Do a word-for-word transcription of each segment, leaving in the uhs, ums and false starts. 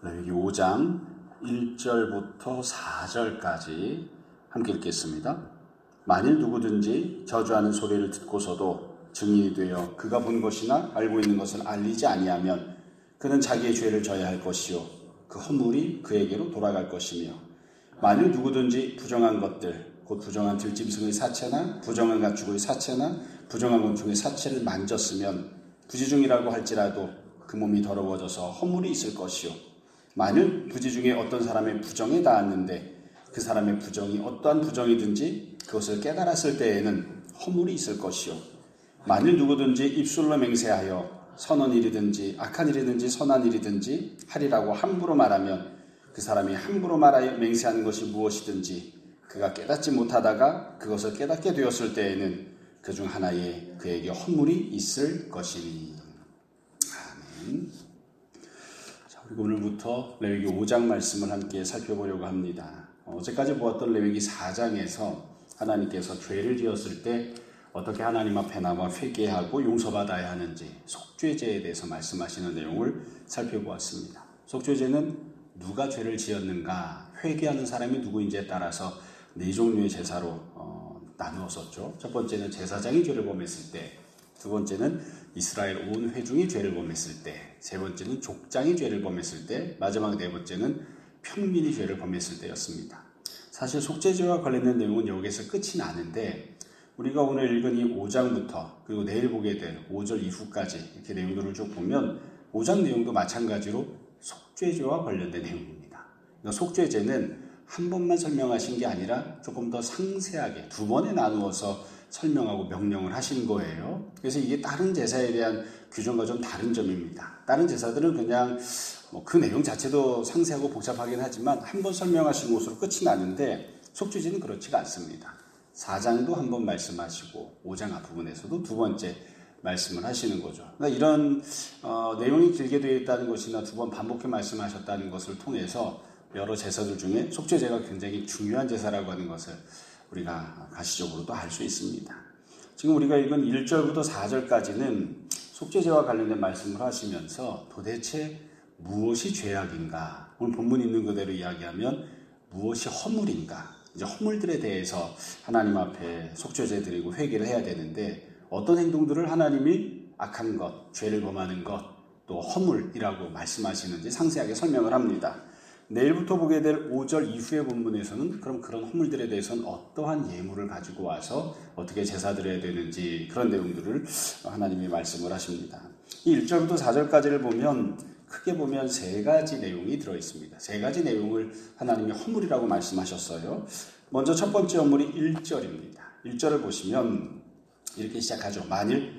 레위기 오 장 일 절부터 사 절까지 함께 읽겠습니다. 만일 누구든지 저주하는 소리를 듣고서도 증인이 되어 그가 본 것이나 알고 있는 것을 알리지 아니하면 그는 자기의 죄를 져야 할 것이요 그 허물이 그에게로 돌아갈 것이며, 만일 누구든지 부정한 것들 곧 부정한 들짐승의 사체나 부정한 가축의 사체나 부정한 곤충의 사체를 만졌으면 부지중이라고 할지라도 그 몸이 더러워져서 허물이 있을 것이요, 만일 부지 중에 어떤 사람의 부정에 닿았는데 그 사람의 부정이 어떠한 부정이든지 그것을 깨달았을 때에는 허물이 있을 것이요, 만일 누구든지 입술로 맹세하여 선한 일이든지 악한 일이든지 선한 일이든지 하리라고 함부로 말하면 그 사람이 함부로 말하여 맹세하는 것이 무엇이든지 그가 깨닫지 못하다가 그것을 깨닫게 되었을 때에는 그 중 하나에 그에게 허물이 있을 것이니. 아멘. 오늘부터 레위기 오 장 말씀을 함께 살펴보려고 합니다. 어제까지 보았던 레위기 사 장에서 하나님께서 죄를 지었을 때 어떻게 하나님 앞에 나와 회개하고 용서받아야 하는지 속죄제에 대해서 말씀하시는 내용을 살펴보았습니다. 속죄제는 누가 죄를 지었는가, 회개하는 사람이 누구인지에 따라서 네 종류의 제사로 어, 나누었었죠. 첫 번째는 제사장이 죄를 범했을 때, 두 번째는 이스라엘 온 회중이 죄를 범했을 때, 세 번째는 족장이 죄를 범했을 때, 마지막 네 번째는 평민이 죄를 범했을 때였습니다. 사실 속죄제와 관련된 내용은 여기에서 끝이 나는데 우리가 오늘 읽은 이 오 장부터 그리고 내일 보게 될 오 절 이후까지 이렇게 내용들을 쭉 보면 오 장 내용도 마찬가지로 속죄제와 관련된 내용입니다. 그러니까 속죄제는 한 번만 설명하신 게 아니라 조금 더 상세하게 두 번에 나누어서 설명하고 명령을 하신 거예요. 그래서 이게 다른 제사에 대한 규정과 좀 다른 점입니다. 다른 제사들은 그냥 뭐 그 내용 자체도 상세하고 복잡하긴 하지만 한 번 설명하신 것으로 끝이 나는데 속죄제는 그렇지가 않습니다. 사 장도 한 번 말씀하시고 오 장 앞부분에서도 두 번째 말씀을 하시는 거죠. 그러니까 이런 어, 내용이 길게 되어 있다는 것이나 두 번 반복해 말씀하셨다는 것을 통해서 여러 제사들 중에 속죄제가 굉장히 중요한 제사라고 하는 것을 우리가 가시적으로도 알 수 있습니다. 지금 우리가 읽은 일 절부터 사 절까지는 속죄제와 관련된 말씀을 하시면서 도대체 무엇이 죄악인가, 오늘 본문 있는 그대로 이야기하면 무엇이 허물인가, 이제 허물들에 대해서 하나님 앞에 속죄제 드리고 회개를 해야 되는데 어떤 행동들을 하나님이 악한 것, 죄를 범하는 것, 또 허물이라고 말씀하시는지 상세하게 설명을 합니다. 내일부터 보게 될 오 절 이후의 본문에서는 그럼 그런 허물들에 대해서는 어떠한 예물을 가지고 와서 어떻게 제사 드려야 되는지 그런 내용들을 하나님이 말씀을 하십니다. 이 일 절부터 사 절까지를 보면 크게 보면 세 가지 내용이 들어있습니다. 세 가지 내용을 하나님이 허물이라고 말씀하셨어요. 먼저 첫 번째 허물이 일 절입니다. 일 절을 보시면 이렇게 시작하죠. 만일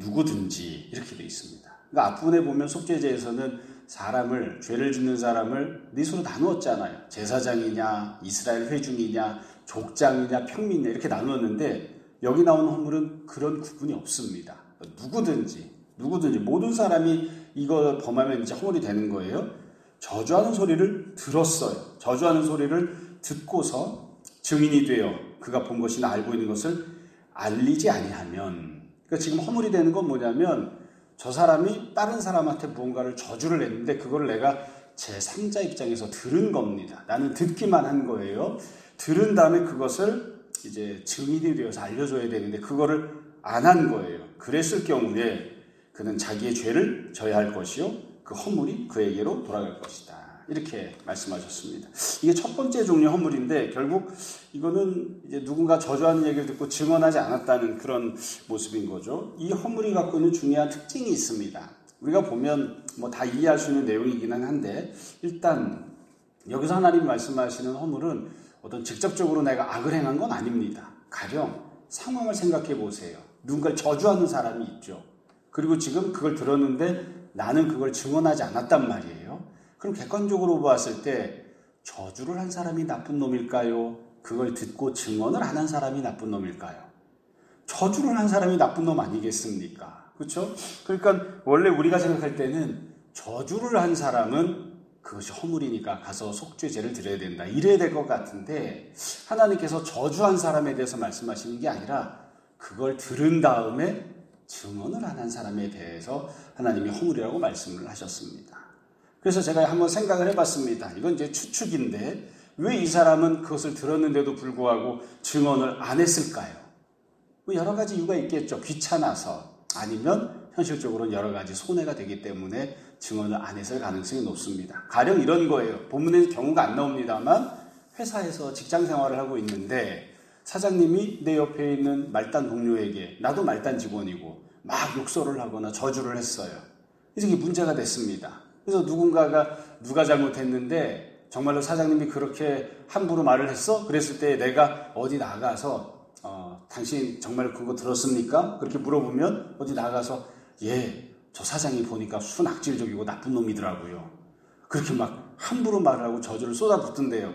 누구든지 이렇게 되어 있습니다. 그러니까 앞부분에 보면 속죄제에서는 사람을, 죄를 짓는 사람을 넷으로 나누었잖아요. 제사장이냐, 이스라엘 회중이냐, 족장이냐, 평민이냐 이렇게 나누었는데 여기 나오는 허물은 그런 구분이 없습니다. 누구든지, 누구든지 모든 사람이 이걸 범하면 이제 허물이 되는 거예요. 저주하는 소리를 들었어요. 저주하는 소리를 듣고서 증인이 되어 그가 본 것이나 알고 있는 것을 알리지 아니하면, 그러니까 지금 허물이 되는 건 뭐냐면 저 사람이 다른 사람한테 무언가를 저주를 했는데 그걸 내가 제삼자 입장에서 들은 겁니다. 나는 듣기만 한 거예요. 들은 다음에 그것을 이제 증인이 되어서 알려줘야 되는데 그거를 안 한 거예요. 그랬을 경우에 그는 자기의 죄를 져야 할 것이요 그 허물이 그에게로 돌아갈 것이다. 이렇게 말씀하셨습니다. 이게 첫 번째 종류의 허물인데 결국 이거는 이제 누군가 저주하는 얘기를 듣고 증언하지 않았다는 그런 모습인 거죠. 이 허물이 갖고 있는 중요한 특징이 있습니다. 우리가 보면 뭐 다 이해할 수 있는 내용이기는 한데 일단 여기서 하나님 말씀하시는 허물은 어떤 직접적으로 내가 악을 행한 건 아닙니다. 가령 상황을 생각해 보세요. 누군가를 저주하는 사람이 있죠. 그리고 지금 그걸 들었는데 나는 그걸 증언하지 않았단 말이에요. 그럼 객관적으로 보았을 때 저주를 한 사람이 나쁜 놈일까요? 그걸 듣고 증언을 안 한 사람이 나쁜 놈일까요? 저주를 한 사람이 나쁜 놈 아니겠습니까? 그렇죠? 그러니까 원래 우리가 생각할 때는 저주를 한 사람은 그것이 허물이니까 가서 속죄제를 드려야 된다. 이래야 될 것 같은데 하나님께서 저주한 사람에 대해서 말씀하시는 게 아니라 그걸 들은 다음에 증언을 안 한 사람에 대해서 하나님이 허물이라고 말씀을 하셨습니다. 그래서 제가 한번 생각을 해봤습니다. 이건 이제 추측인데 왜 이 사람은 그것을 들었는데도 불구하고 증언을 안 했을까요? 뭐 여러 가지 이유가 있겠죠. 귀찮아서, 아니면 현실적으로는 여러 가지 손해가 되기 때문에 증언을 안 했을 가능성이 높습니다. 가령 이런 거예요. 본문에는 경우가 안 나옵니다만 회사에서 직장 생활을 하고 있는데 사장님이 내 옆에 있는 말단 동료에게, 나도 말단 직원이고, 막 욕설을 하거나 저주를 했어요. 그래서 이게 문제가 됐습니다. 그래서 누군가가 누가 잘못했는데 정말로 사장님이 그렇게 함부로 말을 했어? 그랬을 때 내가 어디 나가서 어, 당신 정말 그거 들었습니까? 그렇게 물어보면 어디 나가서 예, 저 사장이 보니까 순악질적이고 나쁜 놈이더라고요. 그렇게 막 함부로 말을 하고 저주를 쏟아붓던데요.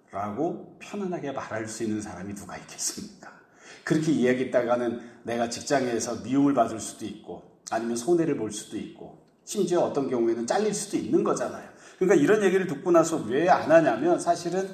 라고 편안하게 말할 수 있는 사람이 누가 있겠습니까? 그렇게 이야기했다가는 내가 직장에서 미움을 받을 수도 있고 아니면 손해를 볼 수도 있고 심지어 어떤 경우에는 잘릴 수도 있는 거잖아요. 그러니까 이런 얘기를 듣고 나서 왜 안 하냐면 사실은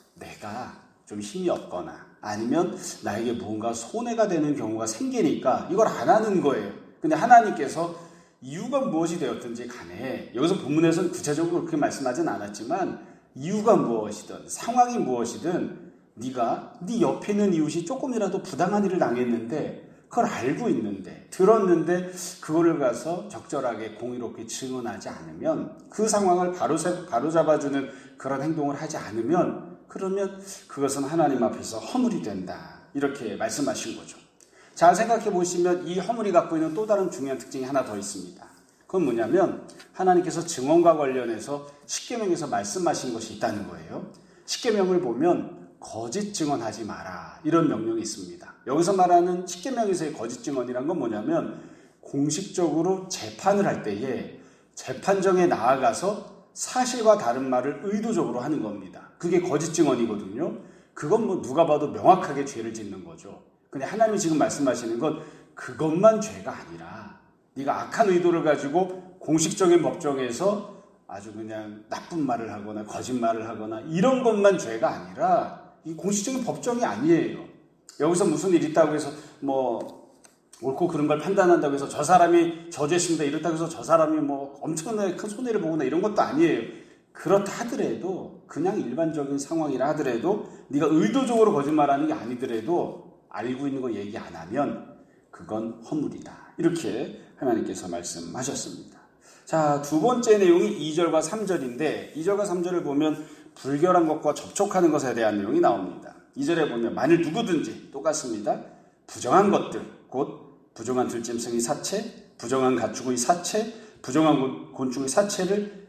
내가 좀 힘이 없거나 아니면 나에게 무언가 손해가 되는 경우가 생기니까 이걸 안 하는 거예요. 근데 하나님께서 이유가 무엇이 되었든지 간에 여기서 본문에서는 구체적으로 그렇게 말씀하진 않았지만 이유가 무엇이든 상황이 무엇이든 네가 네 옆에 있는 이웃이 조금이라도 부당한 일을 당했는데 그걸 알고 있는데 들었는데 그거를 가서 적절하게 공의롭게 증언하지 않으면 그 상황을 바로, 바로잡아주는 그런 행동을 하지 않으면 그러면 그것은 하나님 앞에서 허물이 된다. 이렇게 말씀하신 거죠. 잘 생각해 보시면 이 허물이 갖고 있는 또 다른 중요한 특징이 하나 더 있습니다. 그건 뭐냐면 하나님께서 증언과 관련해서 십계명에서 말씀하신 것이 있다는 거예요. 십계명을 보면 거짓 증언하지 마라 이런 명령이 있습니다. 여기서 말하는 십계명에서의 거짓 증언이란 건 뭐냐면 공식적으로 재판을 할 때에 재판정에 나아가서 사실과 다른 말을 의도적으로 하는 겁니다. 그게 거짓 증언이거든요. 그건 뭐 누가 봐도 명확하게 죄를 짓는 거죠. 근데 하나님이 지금 말씀하시는 건 그것만 죄가 아니라 네가 악한 의도를 가지고 공식적인 법정에서 아주 그냥 나쁜 말을 하거나 거짓말을 하거나 이런 것만 죄가 아니라 이 공식적인 법정이 아니에요. 여기서 무슨 일 있다고 해서 뭐 옳고 그른 걸 판단한다고 해서 저 사람이 저죄했습니다 이렇다고 해서 저 사람이 뭐 엄청나게 큰 손해를 보거나 이런 것도 아니에요. 그렇다 하더라도 그냥 일반적인 상황이라 하더라도 네가 의도적으로 거짓말하는 게 아니더라도 알고 있는 거 얘기 안 하면 그건 허물이다. 이렇게 하나님께서 말씀하셨습니다. 자, 두 번째 내용이 이 절과 삼 절인데 이 절과 삼 절을 보면 불결한 것과 접촉하는 것에 대한 내용이 나옵니다. 이 절에 보면 만일 누구든지 똑같습니다. 부정한 것들, 곧 부정한 들짐승의 사체, 부정한 가축의 사체, 부정한 곤충의 사체를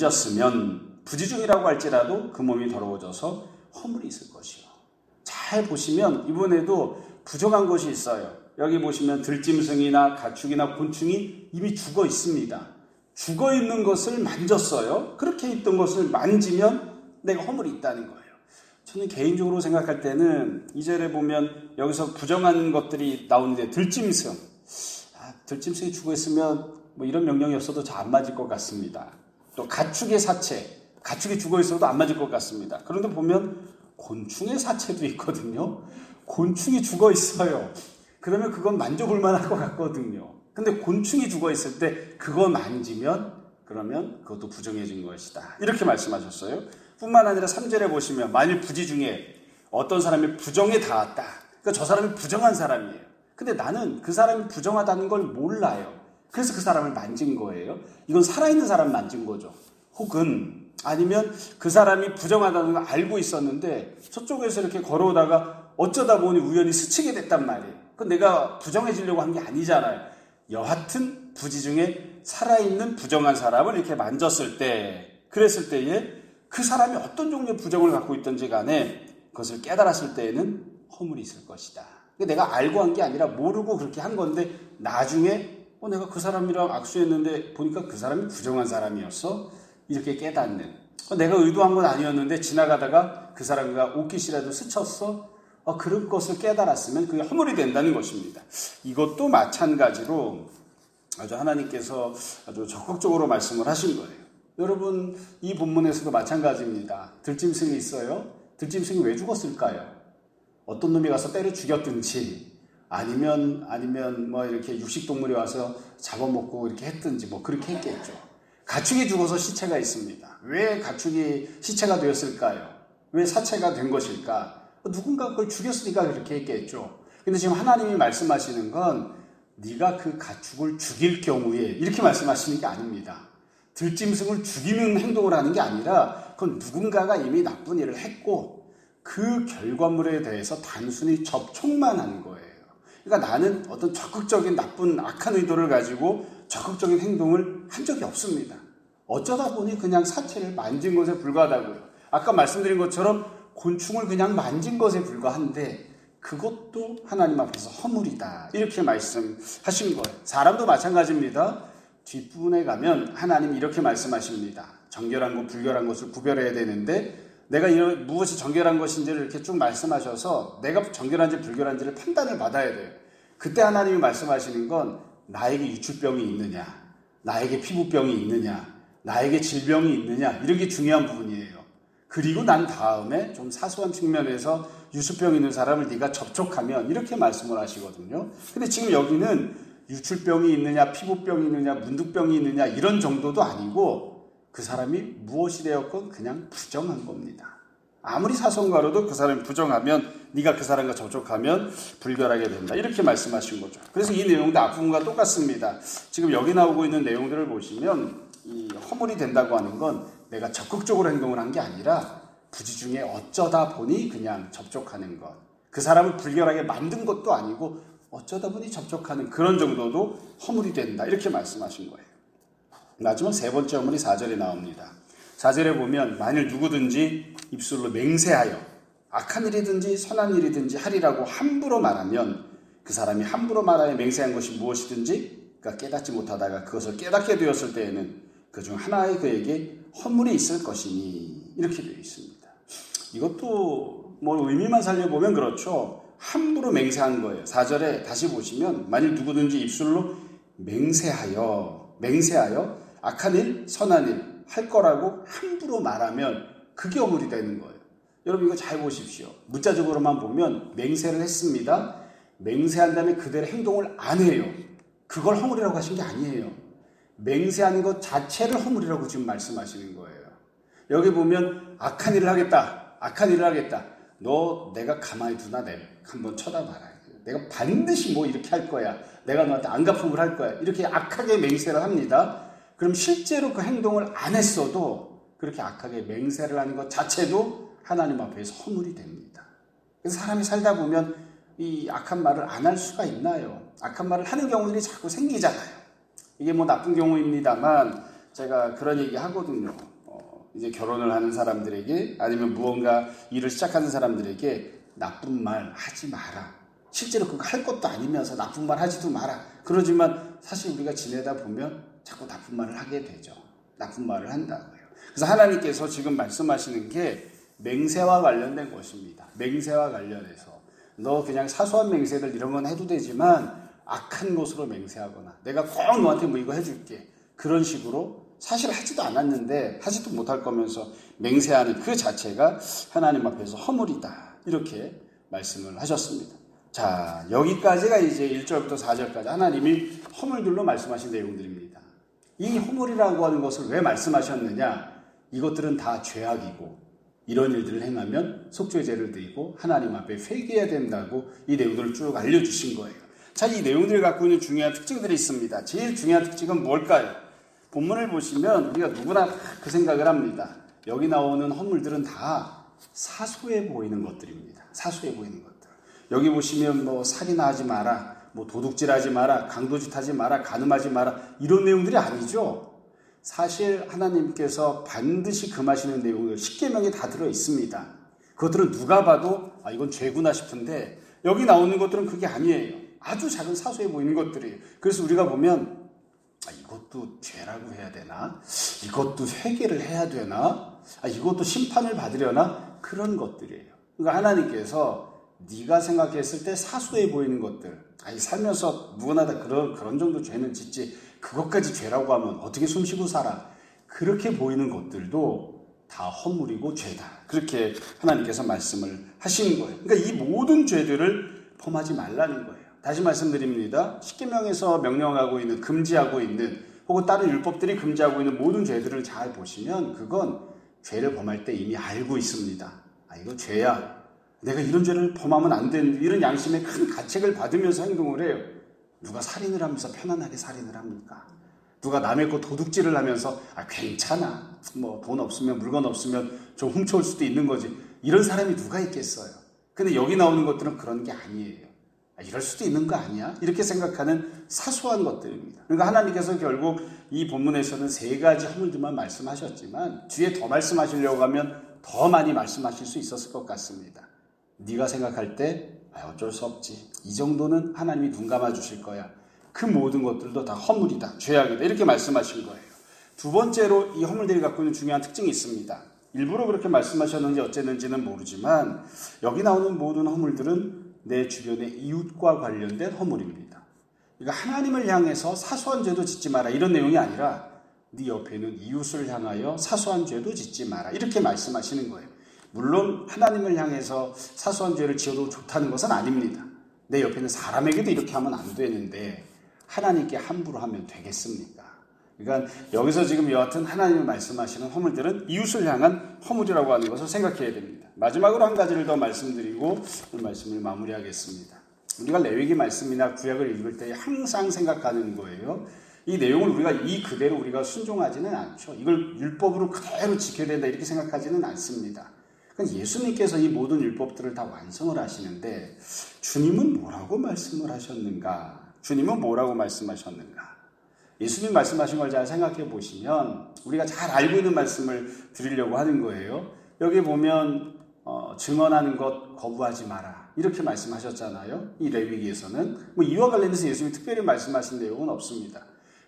만졌으면 부지중이라고 할지라도 그 몸이 더러워져서 허물이 있을 것이요. 잘 보시면 이번에도 부정한 것이 있어요. 여기 보시면 들짐승이나 가축이나 곤충이 이미 죽어 있습니다. 죽어 있는 것을 만졌어요. 그렇게 있던 것을 만지면 내가 허물이 있다는 거예요. 저는 개인적으로 생각할 때는 이 절에 보면 여기서 부정한 것들이 나오는데 들짐승, 아, 들짐승이 죽어 있으면 뭐 이런 명령이 없어도 잘 안 맞을 것 같습니다. 또 가축의 사체, 가축이 죽어 있어도 안 맞을 것 같습니다. 그런데 보면 곤충의 사체도 있거든요. 곤충이 죽어 있어요. 그러면 그건 만져볼 만할 것 같거든요. 근데 곤충이 죽어 있을 때 그거 만지면 그러면 그것도 부정해진 것이다. 이렇게 말씀하셨어요. 뿐만 아니라 삼 절에 보시면 만일 부지 중에 어떤 사람이 부정에 닿았다. 그러니까 저 사람이 부정한 사람이에요. 근데 나는 그 사람이 부정하다는 걸 몰라요. 그래서 그 사람을 만진 거예요. 이건 살아있는 사람 만진 거죠. 혹은 아니면 그 사람이 부정하다는 걸 알고 있었는데 저쪽에서 이렇게 걸어오다가 어쩌다 보니 우연히 스치게 됐단 말이에요. 그건 내가 부정해지려고 한 게 아니잖아요. 여하튼 부지 중에 살아있는 부정한 사람을 이렇게 만졌을 때, 그랬을 때에 그 사람이 어떤 종류의 부정을 갖고 있든지 간에 그것을 깨달았을 때에는 허물이 있을 것이다. 내가 알고 한 게 아니라 모르고 그렇게 한 건데 나중에 어, 내가 그 사람이랑 악수했는데 보니까 그 사람이 부정한 사람이었어. 이렇게 깨닫는. 어, 내가 의도한 건 아니었는데 지나가다가 그 사람과 옷깃이라도 스쳤어. 어, 그런 것을 깨달았으면 그게 허물이 된다는 것입니다. 이것도 마찬가지로 아주 하나님께서 아주 적극적으로 말씀을 하신 거예요. 여러분, 이 본문에서도 마찬가지입니다. 들짐승이 있어요. 들짐승이 왜 죽었을까요? 어떤 놈이 가서 때려 죽였든지 아니면 아니면 뭐 이렇게 육식동물이 와서 잡아먹고 이렇게 했든지 뭐 그렇게 했겠죠. 가축이 죽어서 시체가 있습니다. 왜 가축이 시체가 되었을까요? 왜 사체가 된 것일까? 누군가 그걸 죽였으니까 그렇게 했겠죠. 근데 지금 하나님이 말씀하시는 건 네가 그 가축을 죽일 경우에 이렇게 말씀하시는 게 아닙니다. 들짐승을 죽이는 행동을 하는 게 아니라 그건 누군가가 이미 나쁜 일을 했고 그 결과물에 대해서 단순히 접촉만 한 거예요. 그러니까 나는 어떤 적극적인 나쁜 악한 의도를 가지고 적극적인 행동을 한 적이 없습니다. 어쩌다 보니 그냥 사체를 만진 것에 불과하다고요. 아까 말씀드린 것처럼 곤충을 그냥 만진 것에 불과한데 그것도 하나님 앞에서 허물이다. 이렇게 말씀하신 거예요. 사람도 마찬가지입니다. 뒷부분에 가면 하나님이 이렇게 말씀하십니다. 정결한 것, 불결한 것을 구별해야 되는데 내가 이런 무엇이 정결한 것인지를 이렇게 쭉 말씀하셔서 내가 정결한지 불결한지를 판단을 받아야 돼요. 그때 하나님이 말씀하시는 건 나에게 유출병이 있느냐, 나에게 피부병이 있느냐, 나에게 질병이 있느냐 이런 게 중요한 부분이에요. 그리고 난 다음에 좀 사소한 측면에서 유출병 있는 사람을 네가 접촉하면 이렇게 말씀을 하시거든요. 근데 지금 여기는 유출병이 있느냐, 피부병이 있느냐, 문득병이 있느냐 이런 정도도 아니고 그 사람이 무엇이 되었건 그냥 부정한 겁니다. 아무리 사성가로도 그 사람이 부정하면 네가 그 사람과 접촉하면 불결하게 된다. 이렇게 말씀하신 거죠. 그래서 이 내용도 앞부분과 똑같습니다. 지금 여기 나오고 있는 내용들을 보시면 이 허물이 된다고 하는 건 내가 적극적으로 행동을 한 게 아니라 부지 중에 어쩌다 보니 그냥 접촉하는 것. 그 사람을 불결하게 만든 것도 아니고 어쩌다 보니 접촉하는 그런 정도도 허물이 된다. 이렇게 말씀하신 거예요. 마지막 세 번째 허물이 사 절에 나옵니다. 사 절에 보면 만일 누구든지 입술로 맹세하여 악한 일이든지 선한 일이든지 하리라고 함부로 말하면 그 사람이 함부로 말하여 맹세한 것이 무엇이든지 그가 깨닫지 못하다가 그것을 깨닫게 되었을 때에는 그중 하나의 그에게 허물이 있을 것이니 이렇게 되어 있습니다. 이것도 뭐 의미만 살려보면 그렇죠. 함부로 맹세한 거예요. 사 절에 다시 보시면 만일 누구든지 입술로 맹세하여 맹세하여 악한 일, 선한 일 할 거라고 함부로 말하면 그게 허물이 되는 거예요. 여러분 이거 잘 보십시오. 문자적으로만 보면 맹세를 했습니다. 맹세한 다음에 그대로 행동을 안 해요. 그걸 허물이라고 하신 게 아니에요. 맹세하는 것 자체를 허물이라고 지금 말씀하시는 거예요. 여기 보면 악한 일을 하겠다. 악한 일을 하겠다. 너 내가 가만히 두나 내 한번 쳐다봐라. 내가 반드시 뭐 이렇게 할 거야. 내가 너한테 안갚음을 할 거야. 이렇게 악하게 맹세를 합니다. 그럼 실제로 그 행동을 안 했어도 그렇게 악하게 맹세를 하는 것 자체도 하나님 앞에서 허물이 됩니다. 그래서 사람이 살다 보면 이 악한 말을 안 할 수가 있나요? 악한 말을 하는 경우들이 자꾸 생기잖아요. 이게 뭐 나쁜 경우입니다만 제가 그런 얘기 하거든요. 어, 이제 결혼을 하는 사람들에게 아니면 무언가 일을 시작하는 사람들에게 나쁜 말 하지 마라. 실제로 그거 할 것도 아니면서 나쁜 말 하지도 마라. 그러지만 사실 우리가 지내다 보면 자꾸 나쁜 말을 하게 되죠. 나쁜 말을 한다고요. 그래서 하나님께서 지금 말씀하시는 게 맹세와 관련된 것입니다. 맹세와 관련해서 너 그냥 사소한 맹세들 이런 건 해도 되지만 악한 것으로 맹세하거나 내가 꼭 너한테 뭐 이거 해줄게 그런 식으로 사실 하지도 않았는데 하지도 못할 거면서 맹세하는 그 자체가 하나님 앞에서 허물이다. 이렇게 말씀을 하셨습니다. 자, 여기까지가 이제 일 절부터 사 절까지 하나님이 허물들로 말씀하신 내용들입니다. 이 허물이라고 하는 것을 왜 말씀하셨느냐? 이것들은 다 죄악이고 이런 일들을 행하면 속죄의 죄를 드리고 하나님 앞에 회개해야 된다고 이 내용들을 쭉 알려주신 거예요. 자, 이 내용들이 갖고 있는 중요한 특징들이 있습니다. 제일 중요한 특징은 뭘까요? 본문을 보시면 우리가 누구나 그 생각을 합니다. 여기 나오는 허물들은 다 사소해 보이는 것들입니다. 사소해 보이는 것들. 여기 보시면 뭐 살인하지 마라, 뭐 도둑질하지 마라, 강도짓 하지 마라, 간음하지 마라 이런 내용들이 아니죠. 사실 하나님께서 반드시 금하시는 내용들 십계명에 다 들어 있습니다. 그것들은 누가 봐도 아 이건 죄구나 싶은데 여기 나오는 것들은 그게 아니에요. 아주 작은 사소해 보이는 것들이에요. 그래서 우리가 보면 아, 이것도 죄라고 해야 되나? 이것도 회개를 해야 되나? 아, 이것도 심판을 받으려나? 그런 것들이에요. 그러니까 하나님께서 네가 생각했을 때 사소해 보이는 것들, 아니 살면서 누구나 다 그런 그런 정도 죄는 짓지 그것까지 죄라고 하면 어떻게 숨쉬고 살아? 그렇게 보이는 것들도 다 허물이고 죄다. 그렇게 하나님께서 말씀을 하시는 거예요. 그러니까 이 모든 죄들을 범하지 말라는 거예요. 다시 말씀드립니다. 십계명에서 명령하고 있는 금지하고 있는 혹은 다른 율법들이 금지하고 있는 모든 죄들을 잘 보시면 그건 죄를 범할 때 이미 알고 있습니다. 아, 이거 죄야. 내가 이런 죄를 범하면 안 되는데, 이런 양심의 큰 가책을 받으면서 행동을 해요. 누가 살인을 하면서 편안하게 살인을 합니까? 누가 남의 거 도둑질을 하면서 아 괜찮아, 뭐 돈 없으면 물건 없으면 좀 훔쳐올 수도 있는 거지, 이런 사람이 누가 있겠어요? 근데 여기 나오는 것들은 그런 게 아니에요. 아, 이럴 수도 있는 거 아니야? 이렇게 생각하는 사소한 것들입니다. 그러니까 하나님께서 결국 이 본문에서는 세 가지 허물들만 말씀하셨지만 뒤에 더 말씀하시려고 하면 더 많이 말씀하실 수 있었을 것 같습니다. 네가 생각할 때 아, 어쩔 수 없지, 이 정도는 하나님이 눈 감아 주실 거야, 그 모든 것들도 다 허물이다, 죄악이다, 이렇게 말씀하신 거예요. 두 번째로 이 허물들이 갖고 있는 중요한 특징이 있습니다. 일부러 그렇게 말씀하셨는지 어쨌는지는 모르지만 여기 나오는 모든 허물들은 내 주변의 이웃과 관련된 허물입니다. 그러니까 하나님을 향해서 사소한 죄도 짓지 마라, 이런 내용이 아니라 네 옆에 있는 이웃을 향하여 사소한 죄도 짓지 마라, 이렇게 말씀하시는 거예요. 물론 하나님을 향해서 사소한 죄를 지어도 좋다는 것은 아닙니다. 내 옆에 있는 사람에게도 이렇게 하면 안 되는데 하나님께 함부로 하면 되겠습니까? 그러니까 여기서 지금 여하튼 하나님이 말씀하시는 허물들은 이웃을 향한 허물이라고 하는 것을 생각해야 됩니다. 마지막으로 한 가지를 더 말씀드리고 오늘 말씀을 마무리하겠습니다. 우리가 레위기 말씀이나 구약을 읽을 때 항상 생각하는 거예요. 이 내용을 우리가 이 그대로 우리가 순종하지는 않죠. 이걸 율법으로 그대로 지켜야 된다 이렇게 생각하지는 않습니다. 그러니까 예수님께서 이 모든 율법들을 다 완성을 하시는데 주님은 뭐라고 말씀을 하셨는가? 주님은 뭐라고 말씀하셨는가? 예수님 말씀하신 걸 잘 생각해 보시면 우리가 잘 알고 있는 말씀을 드리려고 하는 거예요. 여기 보면 어, 증언하는 것 거부하지 마라, 이렇게 말씀하셨잖아요. 이 레위기에서는 뭐 이와 관련해서 예수님이 특별히 말씀하신 내용은 없습니다.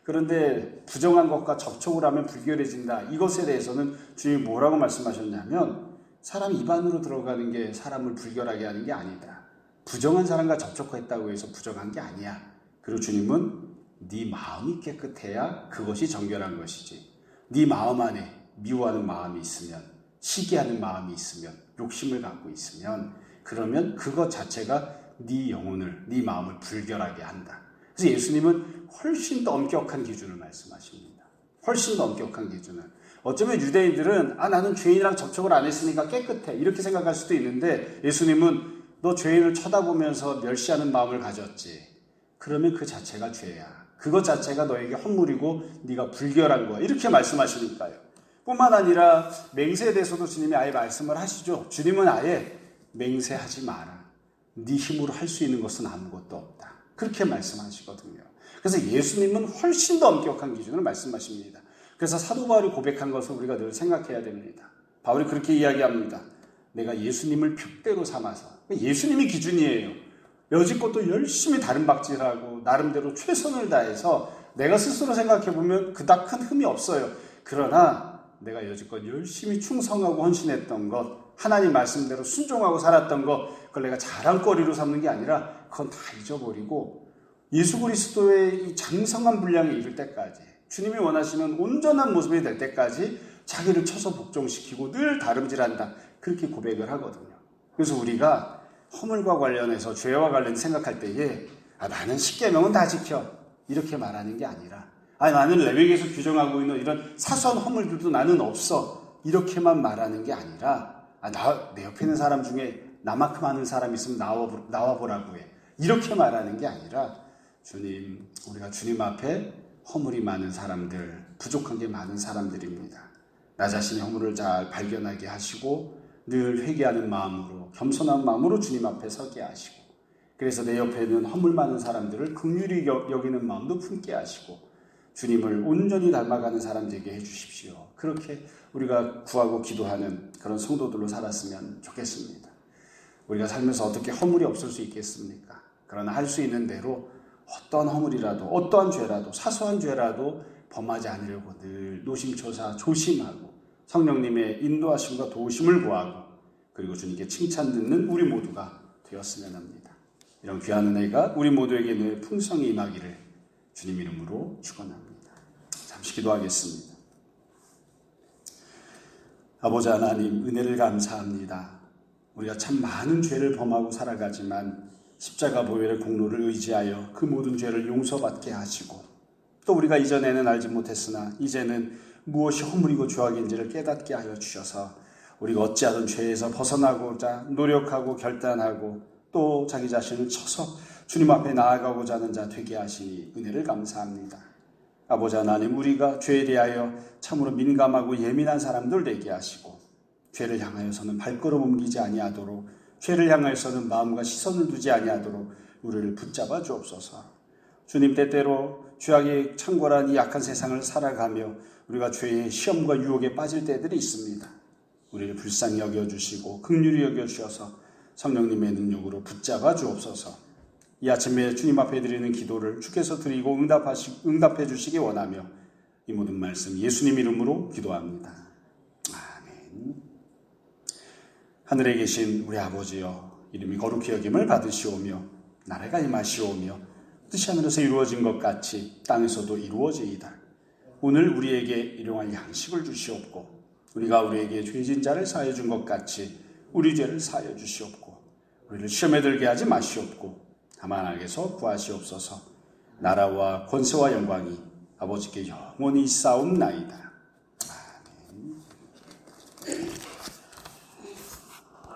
그런데 부정한 것과 접촉을 하면 불결해진다, 이것에 대해서는 주님이 뭐라고 말씀하셨냐면 사람 입 안으로 들어가는 게 사람을 불결하게 하는 게 아니다. 부정한 사람과 접촉했다고 해서 부정한 게 아니야. 그리고 주님은 네 마음이 깨끗해야 그것이 정결한 것이지, 네 마음 안에 미워하는 마음이 있으면, 시기하는 마음이 있으면, 욕심을 갖고 있으면, 그러면 그것 자체가 네 영혼을, 네 마음을 불결하게 한다. 그래서 예수님은 훨씬 더 엄격한 기준을 말씀하십니다. 훨씬 더 엄격한 기준을. 어쩌면 유대인들은 아 나는 죄인이랑 접촉을 안 했으니까 깨끗해, 이렇게 생각할 수도 있는데 예수님은 너 죄인을 쳐다보면서 멸시하는 마음을 가졌지, 그러면 그 자체가 죄야. 그것 자체가 너에게 헛물이고 네가 불결한 거야, 이렇게 말씀하시니까요. 뿐만 아니라 맹세에 대해서도 주님이 아예 말씀을 하시죠. 주님은 아예 맹세하지 마라, 네 힘으로 할 수 있는 것은 아무것도 없다, 그렇게 말씀하시거든요. 그래서 예수님은 훨씬 더 엄격한 기준을 말씀하십니다. 그래서 사도 바울이 고백한 것을 우리가 늘 생각해야 됩니다. 바울이 그렇게 이야기합니다. 내가 예수님을 푯대로 삼아서, 예수님이 기준이에요. 여지껏 또 열심히 다른 박질하고 나름대로 최선을 다해서 내가 스스로 생각해보면 그닥 큰 흠이 없어요. 그러나 내가 여지껏 열심히 충성하고 헌신했던 것, 하나님 말씀대로 순종하고 살았던 것, 그걸 내가 자랑거리로 삼는 게 아니라 그건 다 잊어버리고 예수 그리스도의 이 장성한 분량에 이를 때까지, 주님이 원하시는 온전한 모습이 될 때까지 자기를 쳐서 복종시키고 늘 다름질한다, 그렇게 고백을 하거든요. 그래서 우리가 허물과 관련해서 죄와 관련해서 생각할 때에 아, 나는 십계명은 다 지켜, 이렇게 말하는 게 아니라 아, 나는 레위기에서 규정하고 있는 이런 사소한 허물들도 나는 없어, 이렇게만 말하는 게 아니라 아, 나, 내 옆에 있는 사람 중에 나만큼 아는 사람이 있으면 나와, 나와보라고 해, 이렇게 말하는 게 아니라 주님, 우리가 주님 앞에 허물이 많은 사람들, 부족한 게 많은 사람들입니다. 나 자신의 허물을 잘 발견하게 하시고 늘 회개하는 마음으로, 겸손한 마음으로 주님 앞에 서게 하시고, 그래서 내 옆에 있는 허물 많은 사람들을 긍휼히 여기는 마음도 품게 하시고 주님을 온전히 닮아가는 사람 되게 해주십시오. 그렇게 우리가 구하고 기도하는 그런 성도들로 살았으면 좋겠습니다. 우리가 살면서 어떻게 허물이 없을 수 있겠습니까? 그러나 할 수 있는 대로 어떠한 허물이라도, 어떠한 죄라도, 사소한 죄라도 범하지 않으려고 늘 노심초사 조심하고 성령님의 인도하심과 도우심을 구하고 그리고 주님께 칭찬 듣는 우리 모두가 되었으면 합니다. 이런 귀한 은혜가 우리 모두에게 늘 풍성히 임하기를 주님 이름으로 축원합니다. 잠시 기도하겠습니다. 아버지 하나님, 은혜를 감사합니다. 우리가 참 많은 죄를 범하고 살아가지만 십자가 보혈의 공로를 의지하여 그 모든 죄를 용서받게 하시고 또 우리가 이전에는 알지 못했으나 이제는 무엇이 허물이고 죄악인지를 깨닫게 하여 주셔서 우리가 어찌하든 죄에서 벗어나고자 노력하고 결단하고 또 자기 자신을 쳐서 주님 앞에 나아가고자 하는 자 되게 하시니 은혜를 감사합니다. 아버지 하나님, 우리가 죄에 대하여 참으로 민감하고 예민한 사람들 되게 하시고 죄를 향하여서는 발걸음 옮기지 아니하도록, 죄를 향하여서는 마음과 시선을 두지 아니하도록 우리를 붙잡아 주옵소서. 주님, 때때로 죄악이 창궐한 이 약한 세상을 살아가며 우리가 죄의 시험과 유혹에 빠질 때들이 있습니다. 우리를 불쌍히 여겨주시고 긍휼히 여겨주셔서 성령님의 능력으로 붙잡아 주옵소서. 이 아침에 주님 앞에 드리는 기도를 주께서 드리고 응답하시, 응답해 주시기 원하며 이 모든 말씀 예수님 이름으로 기도합니다. 아멘. 하늘에 계신 우리 아버지여, 이름이 거룩히 여김을 받으시오며 나라가 임하시오며 뜻이 하늘에서 이루어진 것 같이 땅에서도 이루어지이다. 오늘 우리에게 일용할 양식을 주시옵고 우리가 우리에게 죄진 자를 사하여 준 것 같이 우리 죄를 사하여 주시옵고 우리를 시험에 들게 하지 마시옵고 다만 악에서 구하시옵소서. 나라와 권세와 영광이 아버지께 영원히 있사옵나이다.